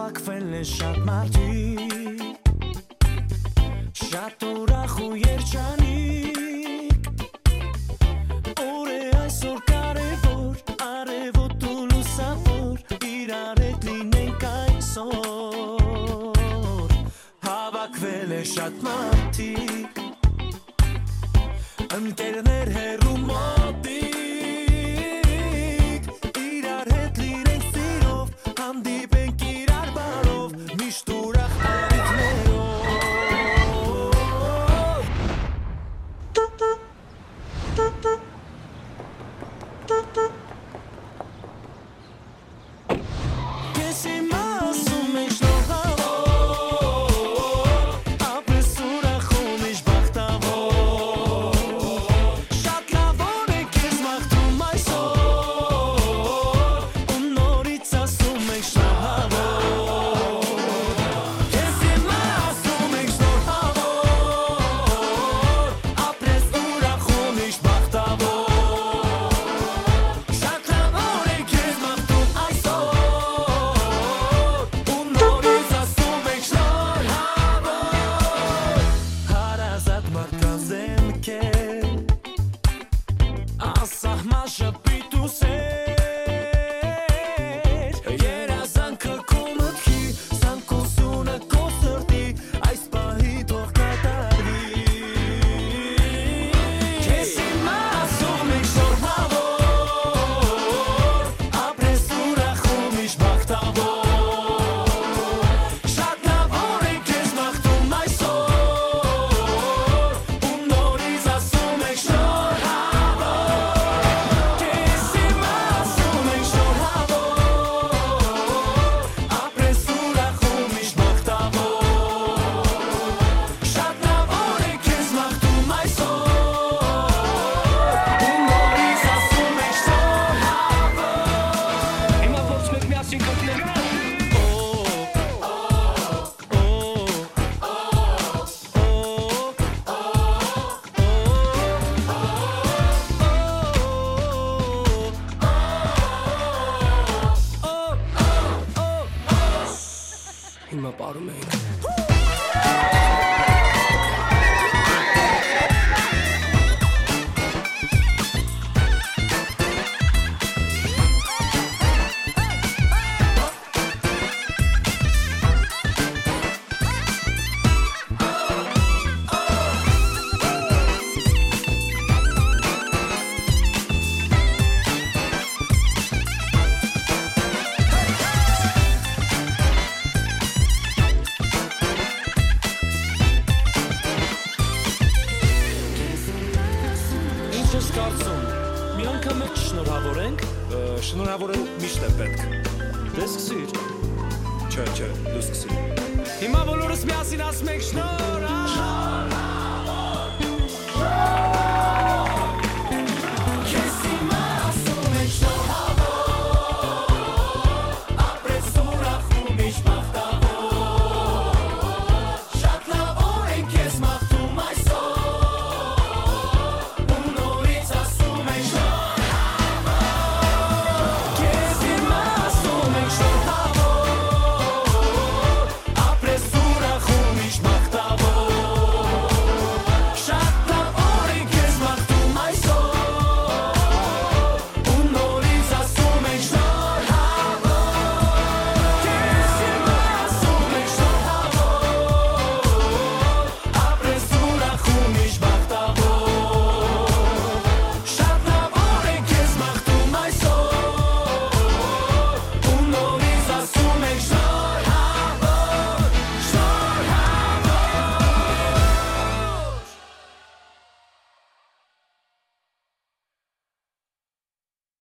Հավաքվել է շատ մարդիկ, շատ ուրախ ու երջանիկ, օր է այսօր կարևոր, արևոտ ու լուսավոր, իրար հետ լինենք այսօր, հավաքվել է շատ մարդիկ, ընկերներ հեռու մոտիկ, իրար հետ լինենք սիրով, հանդիպենք իրար բարով, միշտ ուրախ արիքներով Ես իմ ասում ենք շնորհավոր, ապրես ուրախ ու միշտ բախտավոր, շատ լավոր է քեզ մաղթում այսօր, ու նորից ասում ենք շնորհավոր Ես իմ ասում ենք շնորհավոր, ապրես ուրախ ու միշտ բախտավոր, շատ լավոր է քեզ մաղթում այսօր, ու նորից ասում ենք շնորհավոր Հարազատ մարդկանց դեմքեր, անսահման շփիթ ու սեր, երազանքը քո մտքի, սանքությունը քո սրտի, այս պահի թող կատարվի Քեզ իմ ասում ենք շնորհավոր, ապրես ուրախ ու միշտ բախտավոր, շատ լավոր է քեզ մաղթում այսօր, ու նորից ասում ենք շնորհավոր Քեզ իմ ասում ենք շնորհավոր, ապրես ուրախ ու միշտ բախտավոր, շատ լավոր է քեզ մաղթում այսօր, ու նորից ասում ենք շնորհավոր Հիմա փորձում ենք միասին կրկնել Հիմա պարում ենք Ինչ ես կարծում, մի անգամ էլ չշնորհավորենք, Շնորհավորել միշտ է պետք։ դե սկսիր Չէ, դու սկսի։ Հիմա բոլորս միասին ասում ենք շնորհ